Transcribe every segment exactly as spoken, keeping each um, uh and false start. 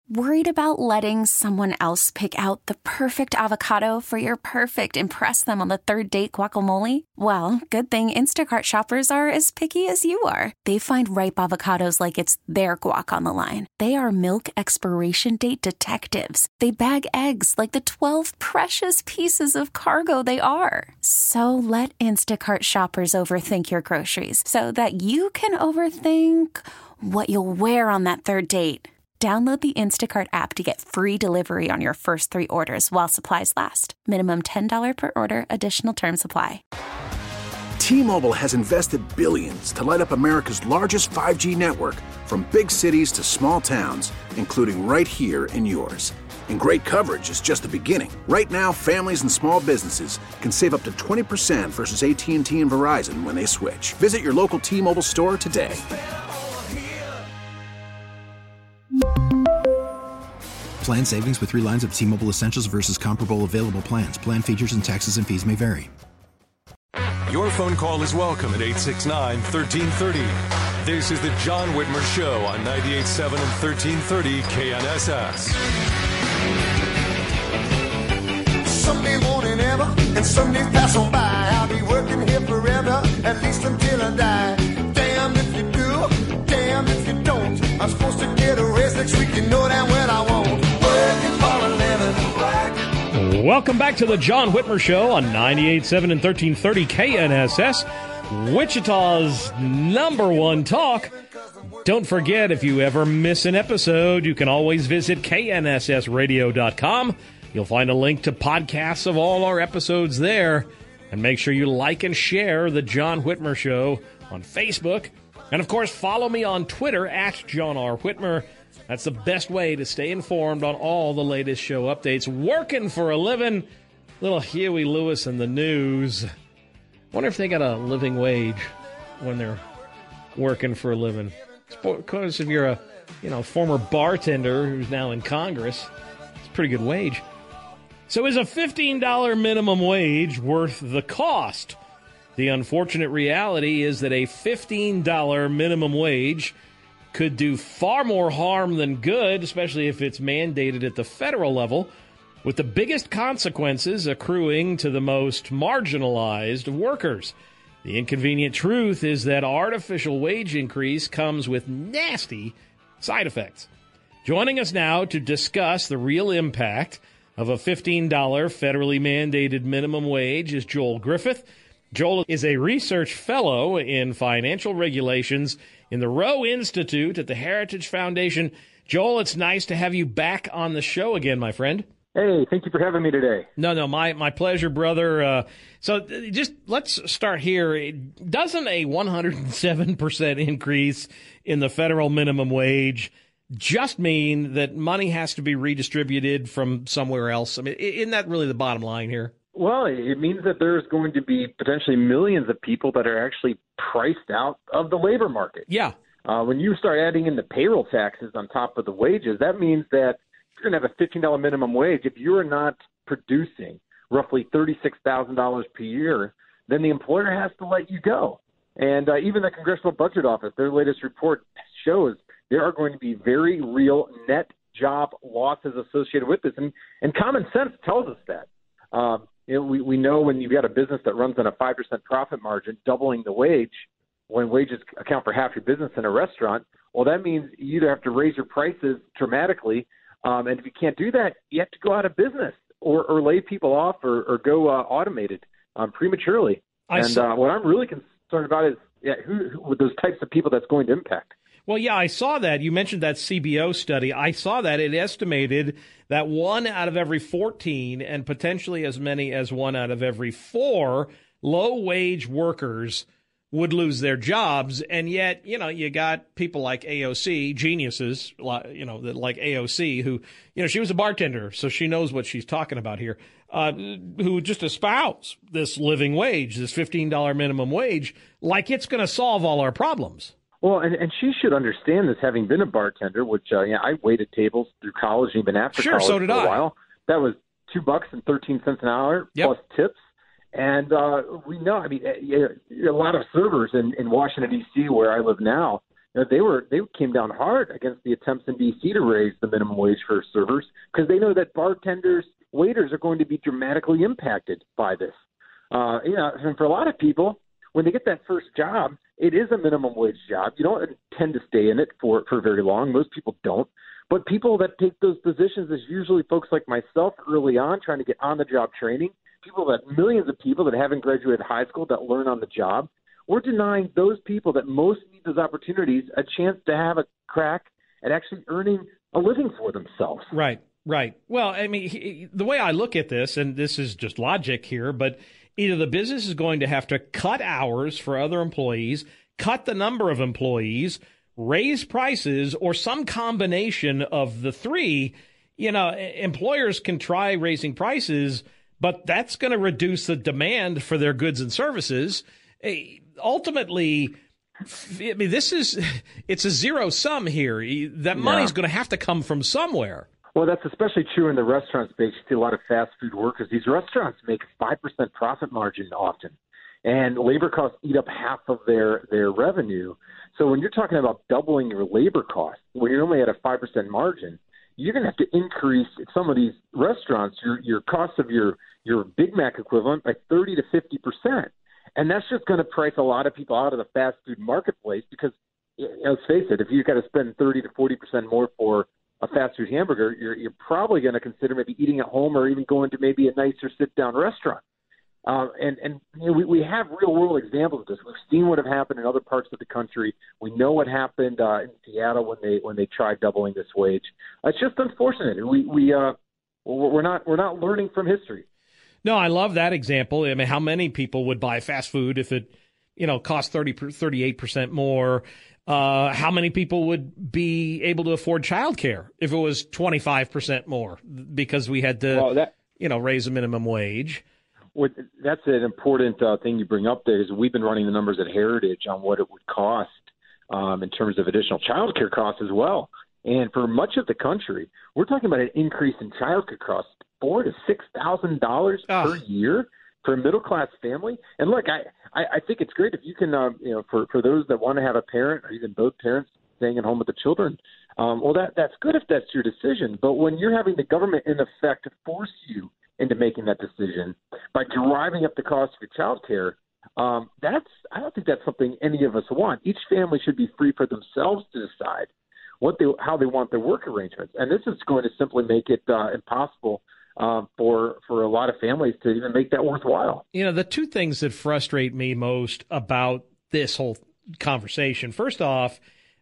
Worried about letting someone else pick out the perfect avocado for your perfect impress them on the third date guacamole? Well, good thing Instacart shoppers are as picky as you are. They find ripe avocados like it's their guac on the line. They are milk expiration date detectives. They bag eggs like the twelve precious pieces of cargo they are. So let Instacart shoppers overthink your groceries so that you can overthink what you'll wear on that third date. Download the Instacart app to get free delivery on your first three orders while supplies last. Minimum ten dollars per order. Additional terms apply. T-Mobile has invested billions to light up America's largest five G network, from big cities to small towns, including right here in yours. And great coverage is just the beginning. Right now, families and small businesses can save up to twenty percent versus A T and T and Verizon when they switch. Visit your local T-Mobile store today. Plan savings with three lines of T-Mobile Essentials versus comparable available plans. Plan features and taxes and fees may vary. Your phone call is welcome at eight six nine, one three three zero. This is the John Whitmer Show on ninety-eight point seven and thirteen thirty K N S S. Someday won't it ever, and some days pass on by. I'll be working here forever, at least until I die. Damn if you do, damn if you don't. I'm supposed to get a raise next week, you know that when I won't. Welcome back to the John Whitmer Show on ninety-eight point seven and thirteen thirty K N S S, Wichita's number one talk. Don't forget, if you ever miss an episode, you can always visit K N S S radio dot com. You'll find a link to podcasts of all our episodes there. And make sure you like and share the John Whitmer Show on Facebook. And, of course, follow me on Twitter at John R. Whitmer. That's the best way to stay informed on all the latest show updates. Working for a living, little Huey Lewis in the news. Wonder if they got a living wage when they're working for a living. Of course, if you're a you know former bartender who's now in Congress, it's a pretty good wage. So is a fifteen dollars minimum wage worth the cost? The unfortunate reality is that a fifteen dollars minimum wage could do far more harm than good, especially if it's mandated at the federal level, with the biggest consequences accruing to the most marginalized workers. The inconvenient truth is that artificial wage increase comes with nasty side effects. Joining us now to discuss the real impact of a fifteen dollars federally mandated minimum wage is Joel Griffith. Joel is a research fellow in financial regulations in the Rowe Institute at the Heritage Foundation. Joel, it's nice to have you back on the show again, my friend. Hey, thank you for having me today. No, no, my, my pleasure, brother. Uh, so just let's start here. Doesn't a one hundred seven percent increase in the federal minimum wage just mean that money has to be redistributed from somewhere else? I mean, isn't that really the bottom line here? Well, it means that there's going to be potentially millions of people that are actually priced out of the labor market. Yeah. Uh, when you start adding in the payroll taxes on top of the wages, that means that you're going to have a fifteen dollars minimum wage. If you're not producing roughly thirty-six thousand dollars per year, then the employer has to let you go. And uh, even the Congressional Budget Office, their latest report shows there are going to be very real net job losses associated with this. And, and common sense tells us that. Um, You know, we, we know when you've got a business that runs on a five percent profit margin, doubling the wage when wages account for half your business in a restaurant, well, that means you either have to raise your prices dramatically, um, and if you can't do that, you have to go out of business or, or lay people off or, or go uh, automated um, prematurely. I and saw- uh, what I'm really concerned about is yeah, who, who those types of people that's going to impact. Well, yeah, I saw that. You mentioned that C B O study. I saw that. It estimated that one out of every fourteen and potentially as many as one out of every four low-wage workers would lose their jobs. And yet, you know, you got people like A O C, geniuses, you know, like A O C, who, you know, she was a bartender, so she knows what she's talking about here, uh, who just espouse this living wage, this fifteen dollars minimum wage, like it's going to solve all our problems. Well, and, and she should understand this, having been a bartender, which uh, yeah, I waited tables through college, even after sure, college so did for a I. while. That was two bucks and thirteen cents an hour yep. plus tips. And uh, we know, I mean, a lot of servers in, in Washington, D C, where I live now, you know, they were they came down hard against the attempts in D C to raise the minimum wage for servers because they know that bartenders, waiters are going to be dramatically impacted by this. Uh, you know, and for a lot of people, when they get that first job, it is a minimum wage job. You don't tend to stay in it for, for very long. Most people don't. But people that take those positions is usually folks like myself early on trying to get on-the-job training, people that millions of people that haven't graduated high school that learn on the job. We're denying those people that most need those opportunities a chance to have a crack at actually earning a living for themselves. Right, right. Well, I mean, he, the way I look at this, and this is just logic here, but either the business is going to have to cut hours for other employees, cut the number of employees, raise prices, or some combination of the three. You know, employers can try raising prices, but that's going to reduce the demand for their goods and services. Ultimately, I mean, this is, it's a zero sum here. That money's yeah. going to have to come from somewhere. Well, that's especially true in the restaurant space. You see a lot of fast food workers. These restaurants make five percent profit margin often, and labor costs eat up half of their, their revenue. So when you're talking about doubling your labor costs, when you're only at a five percent margin, you're going to have to increase at some of these restaurants your, your cost of your, your Big Mac equivalent by thirty to fifty percent. And that's just going to price a lot of people out of the fast food marketplace because, you know, let's face it, if you've got to spend thirty to forty percent more for a fast food hamburger, you're, you're probably going to consider maybe eating at home or even going to maybe a nicer sit-down restaurant. Um, and and you know, we, we have real-world examples of this. We've seen what have happened in other parts of the country. We know what happened uh, in Seattle when they when they tried doubling this wage. It's just unfortunate. We we uh, we're not we're not learning from history. No, I love that example. I mean, how many people would buy fast food if it, you know, cost thirty, thirty-eight percent more? Uh, how many people would be able to afford childcare if it was twenty-five percent more because we had to, well, that, you know, raise the minimum wage? Well, that's an important uh, thing you bring up there is we've been running the numbers at Heritage on what it would cost um, in terms of additional childcare costs as well. And for much of the country, we're talking about an increase in childcare costs, four to six thousand dollars per year for a middle class family. And look, I, I, I think it's great if you can, um, you know, for, for those that want to have a parent or even both parents staying at home with the children. Um, well, that that's good if that's your decision. But when you're having the government in effect force you into making that decision by driving up the cost of your child care, um, that's I don't think that's something any of us want. Each family should be free for themselves to decide what they how they want their work arrangements, and this is going to simply make it uh, impossible uh, for for a lot of families to even make that worthwhile. You know, the two things that frustrate me most about this whole conversation, first off,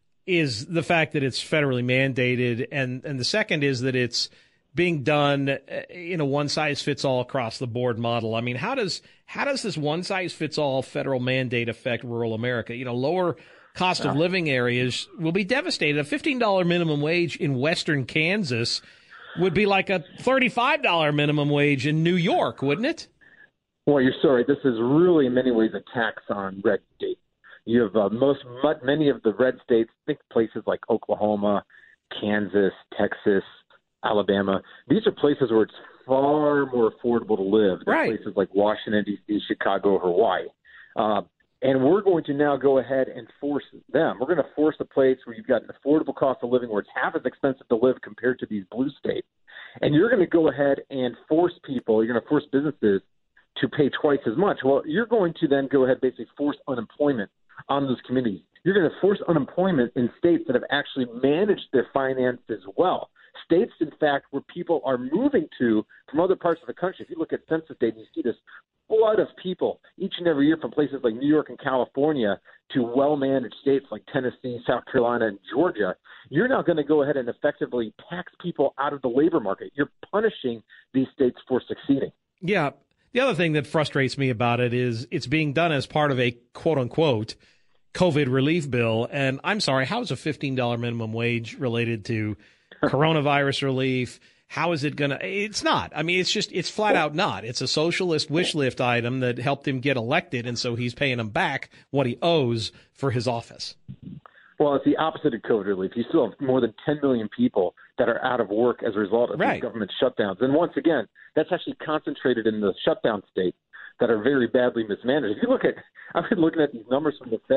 is the fact that it's federally mandated, and and the second is that it's being done in a one-size-fits-all across-the-board model. I mean, how does how does this one-size-fits-all federal mandate affect rural America? You know, lower cost of living areas will be devastated. A fifteen dollars minimum wage in western Kansas would be like a thirty-five dollars minimum wage in New York, wouldn't it? Well, you're sorry. This is really in many ways a tax on red states. You have uh, most many of the red states, think places like Oklahoma, Kansas, Texas, Alabama. These are places where it's far more affordable to live than right. places like Washington, D C, Chicago, Hawaii. Uh, and we're going to now go ahead and force them. We're going to force a place where you've got an affordable cost of living where it's half as expensive to live compared to these blue states. And you're going to go ahead and force people, you're going to force businesses to pay twice as much. Well, you're going to then go ahead and basically force unemployment on those communities. You're going to force unemployment in states that have actually managed their finances well. States, in fact, where people are moving to from other parts of the country. If you look at census data, you see this flood of people each and every year from places like New York and California to well-managed states like Tennessee, South Carolina, and Georgia. You're now going to go ahead and effectively tax people out of the labor market. You're punishing these states for succeeding. Yeah. The other thing that frustrates me about it is it's being done as part of a quote-unquote COVID relief bill. And I'm sorry, how is a fifteen dollars minimum wage related to coronavirus relief? How is it going to – it's not. I mean, it's just – it's flat out not. It's a socialist wish list item that helped him get elected, and so he's paying him back what he owes for his office. Well, it's the opposite of COVID relief. You still have more than ten million people that are out of work as a result of right. these government shutdowns. And once again, that's actually concentrated in the shutdown states that are very badly mismanaged. If you look at – I've been looking at these numbers from the Fed.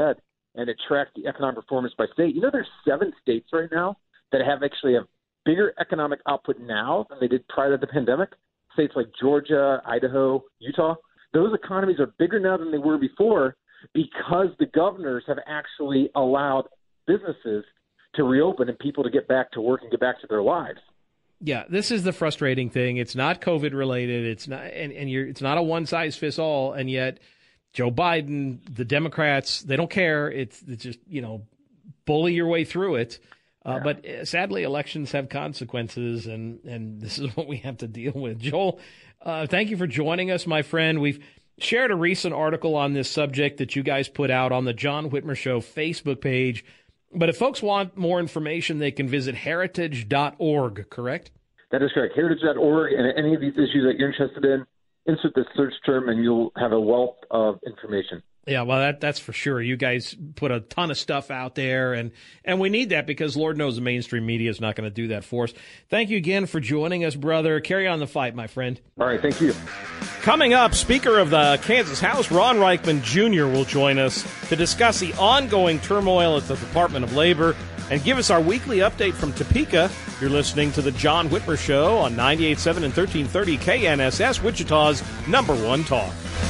and it tracked the economic performance by state. You know, there's seven states right now that have actually have bigger economic output now than they did prior to the pandemic. States like Georgia, Idaho, Utah, those economies are bigger now than they were before because the governors have actually allowed businesses to reopen and people to get back to work and get back to their lives. Yeah, this is the frustrating thing. It's not COVID related. It's not, and, and you're, it's not a one size fits all. And yet, Joe Biden, the Democrats, they don't care. It's, it's just, you know, bully your way through it. Uh, yeah. But uh, sadly, elections have consequences, and, and this is what we have to deal with. Joel, uh, thank you for joining us, my friend. We've shared a recent article on this subject that you guys put out on the John Whitmer Show Facebook page. But if folks want more information, they can visit heritage dot org, correct? That is correct. heritage dot org, and any of these issues that you're interested in, insert the search term, and you'll have a wealth of information. Yeah, well, that that's for sure. You guys put a ton of stuff out there, and, and we need that because Lord knows the mainstream media is not going to do that for us. Thank you again for joining us, brother. Carry on the fight, my friend. All right, thank you. Coming up, Speaker of the Kansas House, Ron Reichman Junior will join us to discuss the ongoing turmoil at the Department of Labor and give us our weekly update from Topeka. You're listening to The John Whitmer Show on ninety-eight point seven and thirteen thirty K N S S, Wichita's number one talk.